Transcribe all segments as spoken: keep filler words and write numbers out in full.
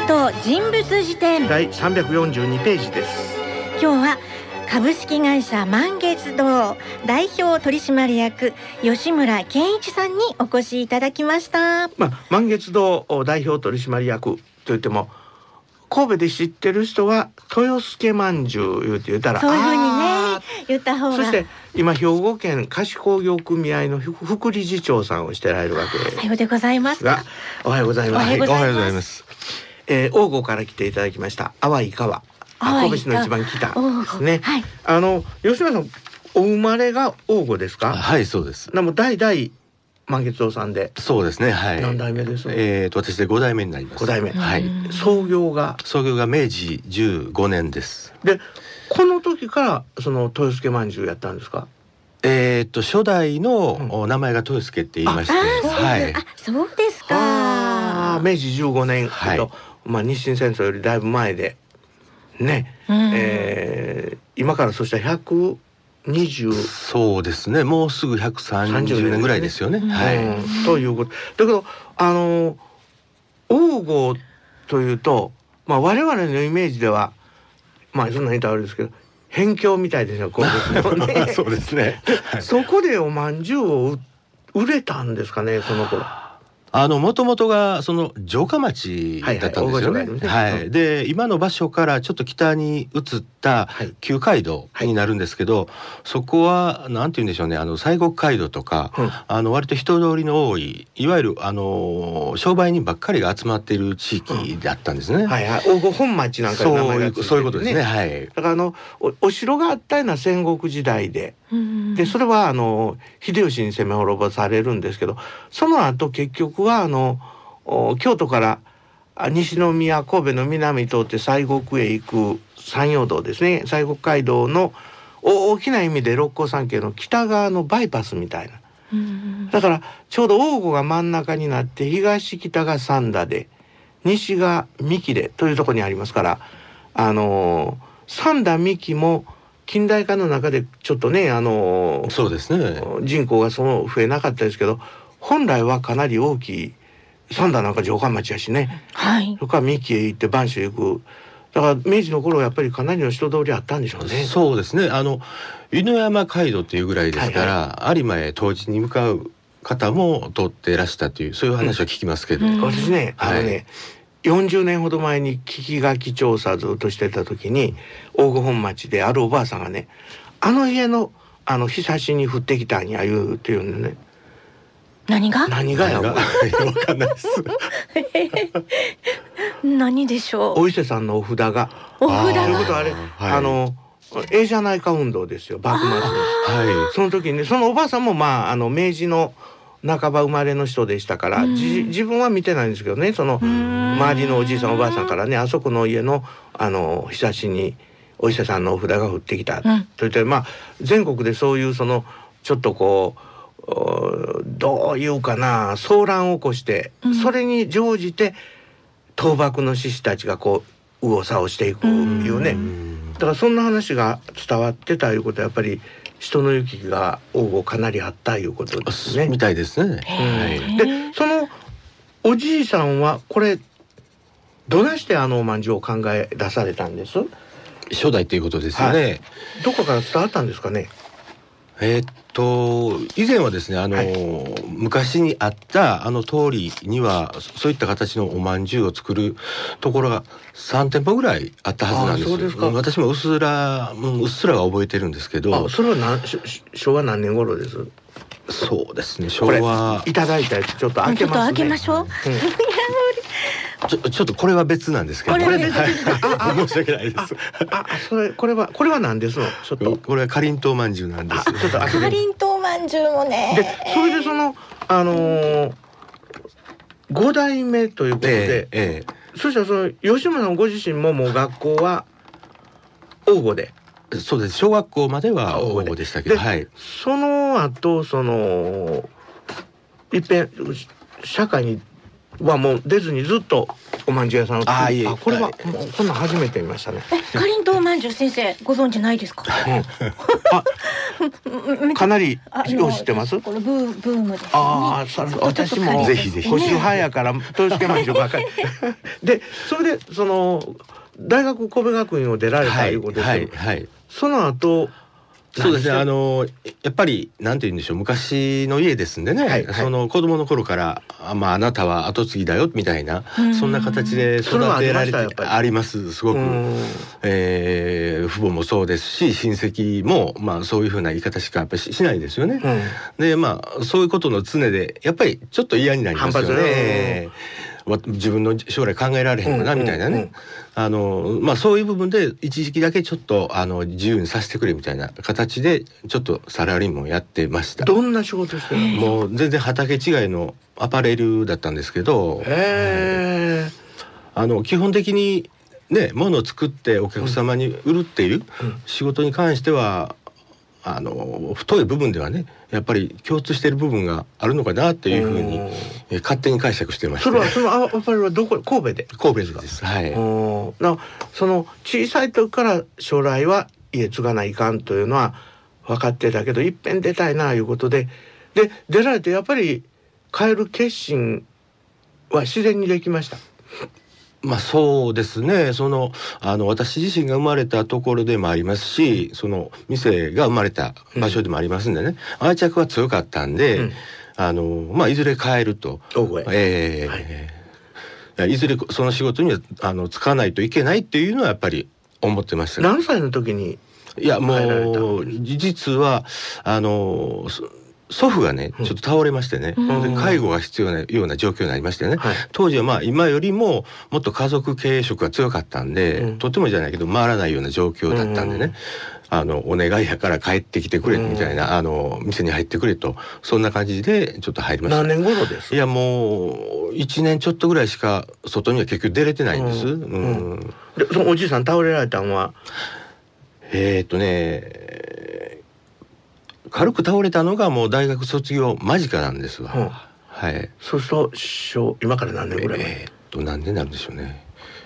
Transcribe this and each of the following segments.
と人物辞典第さんびゃくよんじゅうにページです。 今日は株式会社満月堂代表取締役吉村健一さんにお越しいただきました。 まあ、満月堂代表取締役といっても神戸で知ってる人は豊助まんじゅう言うて言ったらそういうふうにね言った方が。 そして今兵庫県菓子工業組合の副理事長さんをしてられるわけですが、 さようでございますか。 おはようございます。 おはようございます。 えー、王郷から来ていただきました淡い川、神戸市の一番北ですね。 はい、 あの吉村さんお生まれが王郷ですか？ はい、そうです。 でも代々満月堂さんで。 そうですね、はい。 何代目です？ えーと私でご代目になります。 ご代目。 はい。 創業が創業が明治じゅうごねんです。 でこの時からその豊助まんじゅうやったんですか？ えーと初代の名前が豊助って言いまして、 うん、 はい。 あ、そうですか。 明治じゅうごねん、 はい、 とまあ日清戦争よりだいぶ前でね、うん、えー、今からそしたらひゃくにじゅうそうですね、もうすぐひゃくさんじゅうねんぐらいですよね。はい、 うん、ということだけどあの王郷というと、まあ、我々のイメージではまあそんなに言ったらあれですけど辺境みたいですよ、こうですね。 そうですね。 そこでおまんじゅうを売れたんですかね、その頃。 あの元々がその城下町だったんですよね。はい。で今の場所からちょっと北に移った旧街道になるんですけど、はいはい、そこはなんて言うんでしょうね、あの西国街道とか、うん、あの割と人通りの多いいわゆるあの商売人ばっかりが集まっている地域だったんですね。うん、はいはい。 黄金本町なんかの名前がついてるね。 そういうことですね。はい。 だからあの お, お城があったような戦国時代で、でそれはあの秀吉に攻め滅ぼされるんですけど、その後結局はあの京都から西宮神戸の南通って西国へ行く山陽道ですね、西国街道の大きな意味で六甲山系の北側のバイパスみたいな、うん、だからちょうど王郷が真ん中になって東北が三田で西が三木でというところにありますから、あの三田三木も近代化の中でちょっとね、あのそうですね、 人口がその増えなかったですけど本来はかなり大きい三田なんか城下町やしね、はい、それから三木へ行って播州行く、だから明治の頃はやっぱりかなりの人通りあったんでしょうね。 そうですね、あの犬山街道っていうぐらいですから、はいはい、有馬へ当時に向かう方も通っていらしたというそういう話は聞きますけど、うん、 私ね、あのね、はい、よんじゅうねんほど前に聞き書き調査ずっとしてた時に黄金本町であるおばあさんがね、あの家のあの日差しに降ってきたんや言うっていうんでね、 何が何がやろわかんないです何でしょう。 お伊勢さんのお札がお札がということはあれ、はい、あのええじゃないか運動ですよ、幕末の、はい、その時に、ね、そのおばあさんもまああの明治の半ば生まれの人でしたから、じ自分は見てないんですけどね、その周りのおじいさんおばあさんからね、あそこの家のあの日差しにお伊勢さんのお札が降ってきた、うん、といって、まあ全国でそういうそのちょっとこうどういうかな騒乱を起こして、うん、それに乗じて倒幕の志士たちがこう右往左往していくいうね、だからそんな話が伝わってたいうことはやっぱり人の行き来が王郷かなりあったいうことですね。 みたいですね。 うん、でそのおじいさんはこれどないしてあのおまんじゅうを考え出されたんです？ 初代ということですよね。はい、 どこから伝わったんですかね。 えー、っと以前はですね、あの、はい、昔にあったあの通りにはそういった形のおまんじゅうを作るところがさん店舗ぐらいあったはずなんです。そうですか。私もうっすらうっすらは覚えてるんですけど。 あ、それは何昭和何年頃です？ そうですね、昭和いただいたやつちょっと開けますね。ちょっと開けましょう。うんちょ, ちょっとこれは別なんですけど、 これ別ですか。 申し訳ないです。 あ、あそれこれはこれは何ですの？ちょっとこれはかりんとうまんじゅうなんです。 ちょっとかりんとうまんじゅうもね。 でそれでそのあのー、ご代目ということで、えーえー、そしたらその吉村さんご自身ももう学校は王郷で。 そうです。小学校までは王郷でしたけど、はい。 その後そのいっぺん社会にはもう出ずにずっとおまんじゅう屋さんを作る。あ、いえ、あ、これは、はい、もうこんなん初めて見ましたね。 え、かりんとうまんじゅう先生ご存知ないですか？うん、 あ、 かなりよう知ってます？ このブーブームですね。 ああ、それ私もぜひぜひ保守派やから豊助まんじゅうばっかりで、それでその大学神戸学院を出られたということですけど、はいはいはい、その後そうですね、あのやっぱりなんて言うんでしょう、昔の家ですんでね、はいはい、その子供の頃からあ、まあ、あなたは後継ぎだよみたいな、そんな形で育てられてあります。すごく、えー、父母もそうですし親戚も、まあ、そういうふうな言い方しかやっぱり し, しないですよね、うん、でまあそういうことの常でやっぱりちょっと嫌になりますよね。自分の将来考えられへんのかなみたいなね、うんうんうん、あのまあそういう部分で一時期だけちょっとあの自由にさせてくれみたいな形でちょっとサラリーマンをやってました。 どんな仕事してるの？ もう全然畑違いのアパレルだったんですけど、 へー、 あの基本的にね物を作ってお客様に売るっていう仕事に関しては、あの太い部分ではねやっぱり共通している部分があるのかなっていうふうに、え勝手に解釈してました、ね、 それはそのアパレルはどこ、神戸で？ 神戸です。はい。 なその小さい時から将来は家継がないかんというのは分かってたけど、いっぺん出たいないうことでで出られてやっぱり変える決心は自然にできました？ まあそうですね、そのあの私自身が生まれたところでもありますし、その店が生まれた場所でもありますんでね、うん、愛着は強かったんで、うん、あのまあいずれ変えると、えーはい、いずれその仕事にはあの就かないといけないっていうのはやっぱり思ってました、ね、 何歳の時に？ いやもう実はあの祖父がねちょっと倒れましてね、うん、で介護が必要なような状況になりましてね、はい、当時はまあ今よりももっと家族経営色が強かったんで、うん、とてもじゃないけど回らないような状況だったんでね、うん、あのお願いやから帰ってきてくれみたいな、うん、あの店に入ってくれと、そんな感じでちょっと入りました。 何年頃です？ いやもういちねんちょっとぐらいしか外には結局出れてないんです、うんうん、でそのおじいさん倒れられたのはえー、っとね軽く倒れたのがもう大学卒業間近なんですわ、うん、はい。 そうすると小今から何年ぐらい前？ えー、っと何年なんでしょうね、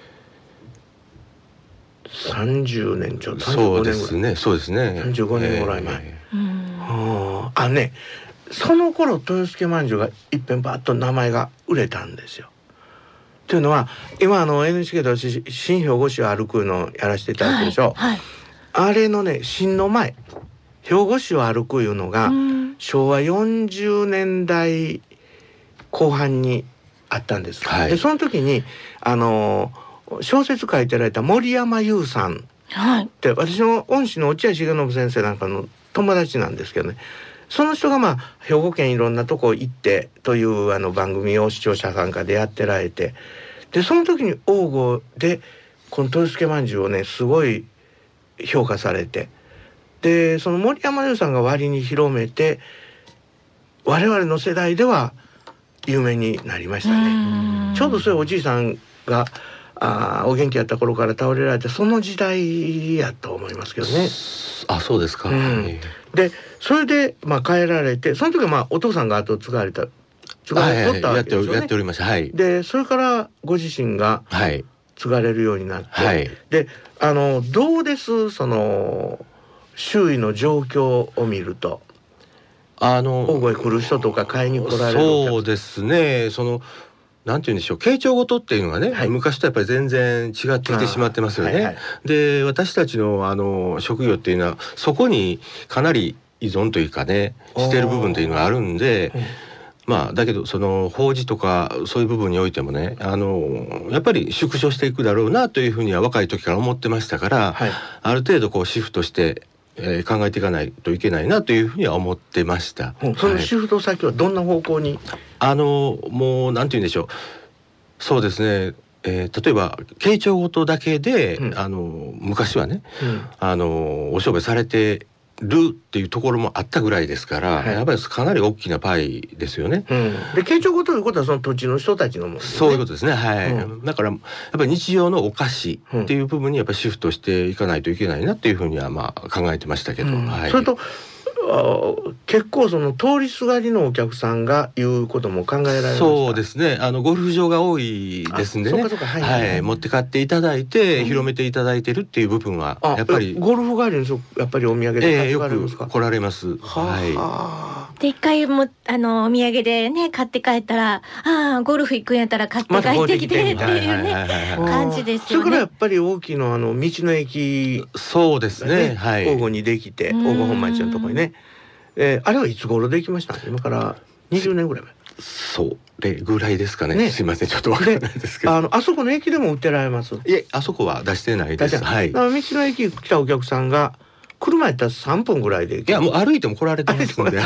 さんじゅうねんちょっと、 そうですねそうですねさんじゅうごねんぐらい前、えー、はあ、あねその頃豊助まんじゅうがいっぺんバーッと名前が売れたんですよ。というのは今あの エヌエイチケー で私新兵庫市を歩くのやらせていただくでしょ、はいはい、あれのね新の前兵庫市を歩くいうのがしょうわよんじゅうねんだいこう半にあったんです、はい、でその時にあの小説書いてられた森山優さんって、はい、私の恩師の落合重信先生なんかの友達なんですけどね、その人がまあ兵庫県いろんなとこ行ってというあの番組を視聴者参加でやってられて、でその時に王吾でこの豊助まんじゅうをねすごい評価されて、でその森山優さんが割に広めて我々の世代では有名になりましたね。ちょうどそういうおじいさんがあお元気やった頃から倒れられてその時代やと思いますけどね。 あ、そうですか、うん、 でそれでまあ帰られて、その時はまあお父さんが後継がれた継がれとったわけですよね、 やっておりました、はい、 でそれからご自身が継がれるようになって、はい、であのどうですその周囲の状況を見ると、あの大声来る人とか買いに来られるお客さん、 そうですね、そのなんて言うんでしょう、慶長ごとっていうのがね、はい、昔とやっぱり全然違ってきてしまってますよね、はいはい、で私たちのあの職業っていうのはそこにかなり依存というかねしている部分というのがあるんで、まあだけどその法事とかそういう部分においてもね、あのやっぱり縮小していくだろうなというふうには若い時から思ってましたから、はい、ある程度こうシフトしてえー、考えていかないといけないなというふうには思ってました、 うん、そのシフト先はどんな方向に、はい、 あのもうなんて言うんでしょう、そうですね、えー、例えば慶長ごとだけで、うん、あの昔はね、うん、あのお商売されてるっていうところもあったぐらいですから、はい、やっぱりかなり大きなパイですよね、うん、 で慶長ごということはその土地の人たちのものですね。 そういうことですね、はい、うん、だからやっぱり日常のお菓子っていう部分にやっぱりシフトしていかないといけないなっていうふうにはまあ考えてましたけど、うん、はい、 それと結構その通りすがりのお客さんが言うことも考えられますか？ そうですね、あのゴルフ場が多いですんでね、はいはいはい、持って帰っていただいて、うん、広めていただいてるっていう部分はやっぱりゴルフ帰りにやっぱりお土産で買って帰られますか？ えー、よく来られます。 はい。で一回もあのお土産でね買って帰ったら、ああゴルフ行くんやったら買って帰ってきてっていうね感じですよね。 それからやっぱり大きいのあの道の駅、 そうですね、はい、 黄金にできて、黄金本町のところにね、えー、あれはいつ頃できました？今からにじゅうねんぐらい前。 それぐらいですかね。ね、すいませんちょっとわからないですけど、 あのあそこの駅でも売ってられます？ いえ、あそこは出してないです。はい。 道の駅来たお客さんが車やったらさんぷんぐらいで、 いやもう歩いても来られてますので、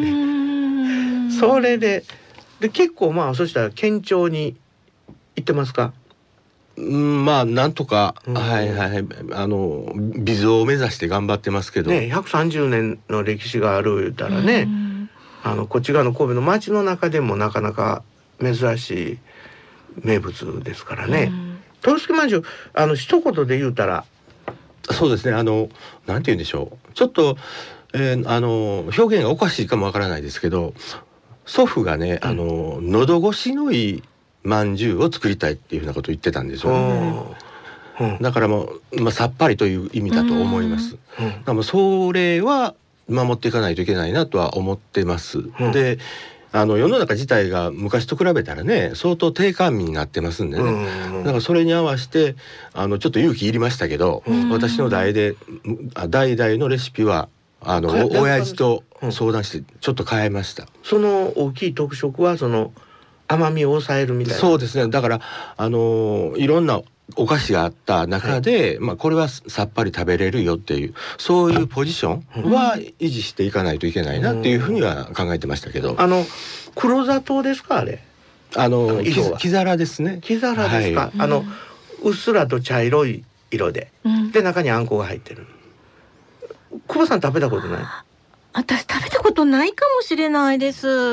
それでで結構まあそしたら県庁に行ってますか？ うん、まあなんとか、うん、はいはい、あの微増を目指して頑張ってますけどね。 ひゃくさんじゅうねんの歴史がある言ったらね、あのこっち側の神戸の街の中でもなかなか珍しい名物ですからね。豊助まんじゅう、あの一言で言うたら、 そうですね、あのなんて言うんでしょう、ちょっと、えー、あの表現がおかしいかもわからないですけど、祖父がね、うん、あの喉越しのいいまんじゅうを作りたいっていうふうなことを言ってたんですよね。うん、だからもう、まあ、さっぱりという意味だと思います。うん、だからそれは守っていかないといけないなとは思ってます。うん、で、あの世の中自体が昔と比べたらね相当低甘味になってますんでね、うん、だからそれに合わせてあのちょっと勇気いりましたけど、うん、私の代で代々のレシピはあのお親父と相談してちょっと変えました。 その大きい特色はその甘みを抑えるみたいな。 そうですね、だからあのいろんなお菓子があった中で、はい、まあ、これはさっぱり食べれるよっていうそういうポジションは維持していかないといけないなっていうふうには考えてましたけど、 あの黒砂糖ですか？あれあの木皿ですね。 木皿ですか？はい、あのうっすらと茶色い色で、うん、で中にあんこが入ってる。久保さん食べたことない？ 私食べたことないかもしれないです。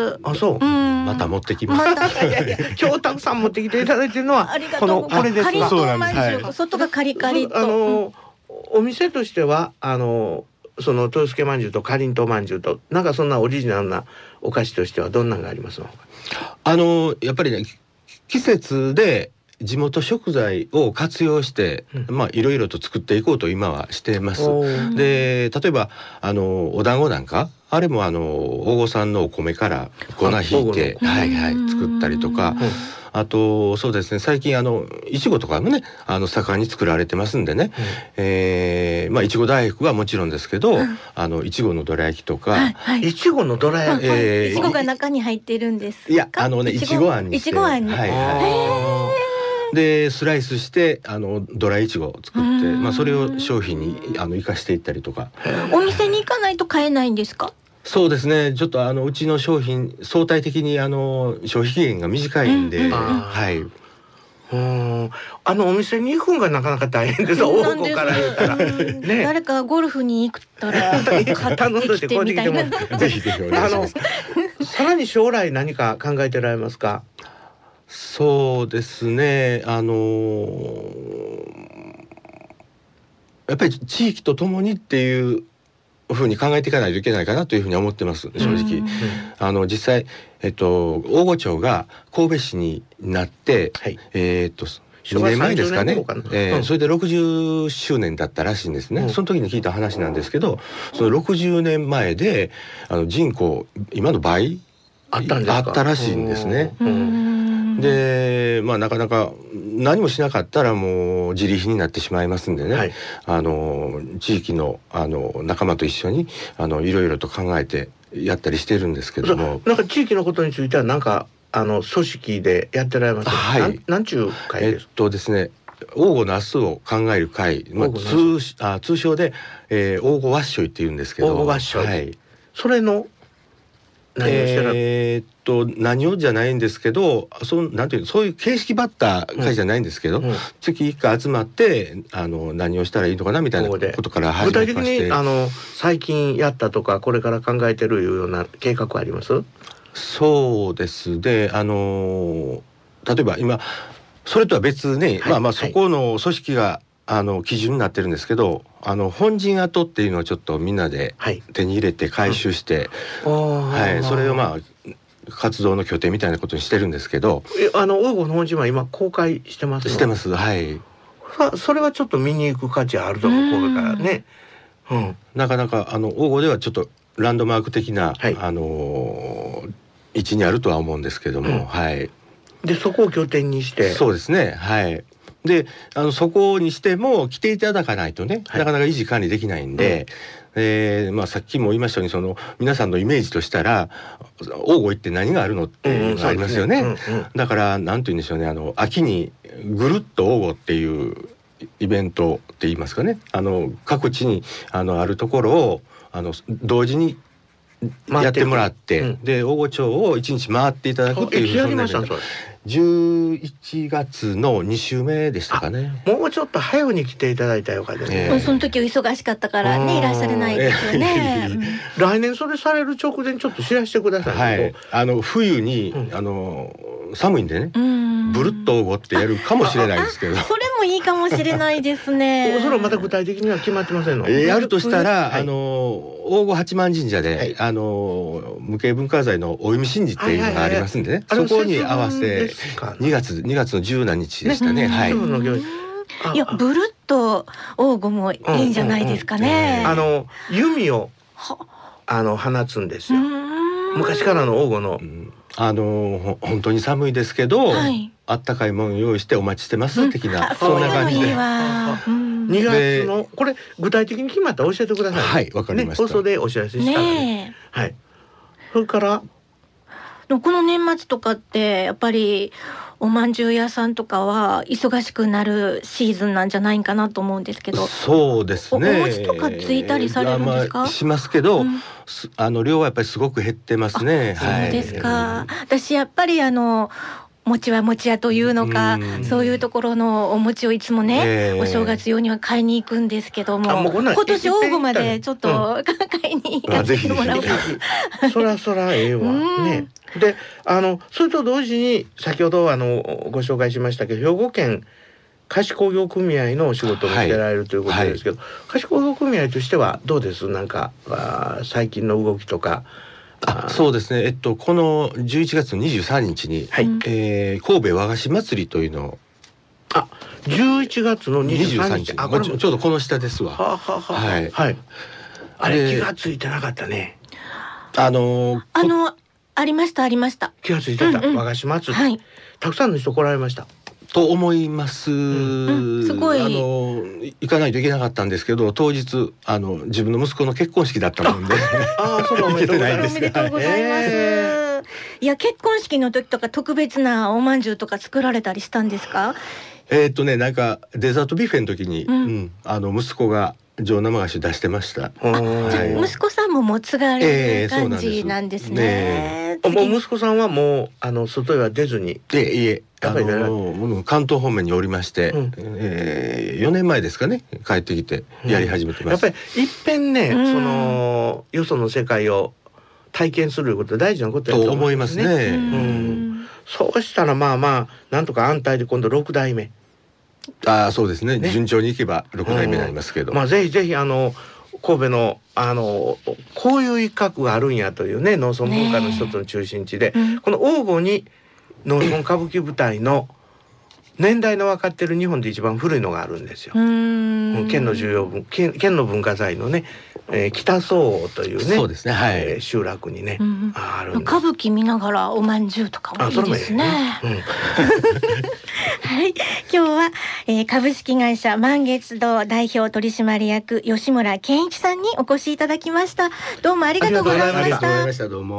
あ、そう。 うん、また持ってきます。 またいやいや今日たくさん持ってきていただいてるのはこのこれです。 カリッとまんじゅう、外がカリカリと。 あのお店としてはあのその豊助まんじゅうとかりんとうまんじゅうとなんかそんなオリジナルなお菓子としてはどんなのがありますの？ あのやっぱりね季節で地元食材を活用して、うん、まあいろいろと作っていこうと今はしてます。で例えばあのお団子なんかあれもあの大御産のお米から粉ひいてはいはい作ったりとか、うん、あとそうですね最近あのいちごとかもねあの盛んに作られてますんでね、うん、えー、まあいちご大福はもちろんですけど、うん、あのいちごのどら焼きとか、はいはい、いちごのどら焼き、 えー、いちごが中に入ってるんですか？ いやあのねいちごあんにして、いちごあんに、はいはい、でスライスしてあのドライイチゴを作って、まあ、それを商品にあの生かしていったりとか。 お店に行かないと買えないんですか？ そうですね、ちょっとあのうちの商品相対的にあの消費期限が短いんで、うん、はい。 うん、あのお店に行くんがなかなか大変です。大子から言ったら、 ね、誰かゴルフに行ったら頼んどいてこうできてもぜひぜひお願いします。 あのさらに将来何か考えてられますか？ そうですね、あのー、やっぱり地域とともにっていうふうに考えていかないといけないかなというふうに思ってます正直。あの実際、えっと、大御町が神戸市になって、はい、えー、っとよねんまえですかね、えーうん、それでろくじゅっしゅうねんだったらしいんですね、うん、その時に聞いた話なんですけど、そのろくじゅうねんまえであの人口今の倍あったんですか？ あったらしいんですね。でまあなかなか何もしなかったらもう自利品になってしまいますんでね、はい、あの地域のあの仲間と一緒にあのいろいろと考えてやったりしてるんですけども、 なんか地域のことについてはなんかあの組織でやってられますか？はい、なん、なんちゅう会ですか？ えっとですね王吾の明日を考える会、まあ、通, あ通称で、えー、王吾わっしょいって言うんですけど、 王吾わっしょい、はい、それの何をしてらえー、っと何をじゃないんですけど、そうなんていうそういう形式ばった会じゃないんですけど、うんうん、月いっかい集まってあの何をしたらいいのかなみたいなことから始まりまして、 具体的にあの最近やったとかこれから考えてるような計画あります？ そうですね、あの例えば今それとは別に、はい、まあまあそこの組織があの基準になってるんですけど、あの本陣跡っていうのをちょっとみんなで手に入れて回収して、うん、はい、それをまあ活動の拠点みたいなことにしてるんですけど、 えあの黄金の本陣は今公開してますの？ してます。はい。 それはちょっと見に行く価値あると思う、神戸からね。 うん、なかなかあの黄金ではちょっとランドマーク的な、はい、あのー、位置にあるとは思うんですけども、うん、はい。 でそこを拠点にして。 そうですね。はい。であのそこにしても来ていただかないとね、はい、なかなか維持管理できないんで、うん、えーまあ、さっきも言いましたようにその皆さんのイメージとしたら黄金って何があるのっていうのがありますよね。うんうんうんうん、だからなんて言うんでしょうね、あの秋にぐるっと黄金っていうイベントって言いますかね、あの各地にあのあるところをあの同時にやってもらって、うん、で黄金町を一日回っていただくっていうふうにじゅういちがつのに週目でしたかね。 もうちょっと早うに来ていただいたよかですね、 えー、その時は忙しかったからねいらっしゃれないですよね、 えー、来年それされる直前ちょっと知らせてください、 はい、あの冬に、うん、あの寒いんでね、ブルッと黄金ってやるかもしれないですけどそれもいいかもしれないですねそれはまた具体的には決まってませんの？ やるとしたら、はい、あの黄金八幡神社で、はい、あの無形文化財のお弓神事っていうのがありますんでね、はいはいはい、そこに合わせにがつにがつの十何日でしたね、はい。 いやブルッと黄金もいいんじゃないですかね、 うんうんうん、あの弓をあの放つんですよ、昔からの黄金の、うん、 あの本当に寒いですけど、はい、あったかいもの用意してお待ちしてます、うん、的なそんな感じで。 にがつのこれ具体的に決まったら教えてください。 はい、わかりました、 ね、放送でお知らせしたら ね, ねはい。それからこの年末とかってやっぱりおまんじゅう屋さんとかは忙しくなるシーズンなんじゃないかなと思うんですけど。 そうですね。 お餅とかついたりされるんですか？ まあ、しますけど、うん、あの量はやっぱりすごく減ってますね。 そうですか、はい、私やっぱりあの餅は餅屋というのか、うん、そういうところのお餅をいつもね、えー、お正月用には買いに行くんですけども、も今年黄金までちょっと、うん、買いに行かせてもらおうか。 そらそらええわ、うん、ね。で、あのそれと同時に先ほどあのご紹介しましたけど、兵庫県菓子工業組合のお仕事をしてられるということですけど、はいはい、菓子工業組合としてはどうです？なんか最近の動きとか。 あ、そうですね、えっとこのじゅういちがつのにじゅうさんにちに、はい、えー、神戸和菓子祭りというのを、 あ、じゅういちがつのにじゅうさんにち、 あ、これちょうどこの下ですわ。 ははははい、はい、あれ気がついてなかったね。 あのー、 あのありましたありました。 気がついてた、うんうん、和菓子祭り、はい、たくさんの人来られましたと思います、うんうん、 すごい。 あの行かないといけなかったんですけど、当日あの自分の息子の結婚式だったもんでああ、そうおめでとうございます。 おめでとうございます、えー、いや結婚式の時とか特別なおまんじゅうとか作られたりしたんですか？ えー、っとねなんかデザートビュッフェの時に、うんうん、あの息子が上生菓子出してました。 あ、じゃあ息子さんももう継がれる感じなんですね。 えー、もう息子さんはもうあの外へは出ずに。 えいえ、あの関東方面におりまして、うん、えー、よねんまえですかね帰ってきてやり始めてます。 うん、やっぱりいっぺんね、うん、そのよその世界を体験すること大事なことだと思いますね。 と思いますね。 うん、そうしたらまあまあなんとか安泰で今度ろくだいめ。 ああ、そうですね、ね、順調にいけばろくだいめになりますけど、 うん、まあぜひぜひあの神戸のあのこういう一角があるんやというね、農村文化の一つの中心地で、ね、この黄金に農村歌舞伎舞台の年代の分かってる日本で一番古いのがあるんですよ。うん県の重要文 県, 県の文化財のね、えー、北総王というね、 そうですね、はい、 えー、集落にね、 うん、 あるんです。 歌舞伎見ながらおまんじゅうとかもいいですね。うん、はい、今日は、えー、株式会社満月堂代表取締役吉村健一さんにお越しいただきました。どうもありがとうございました。 ありがとうございました。どうも。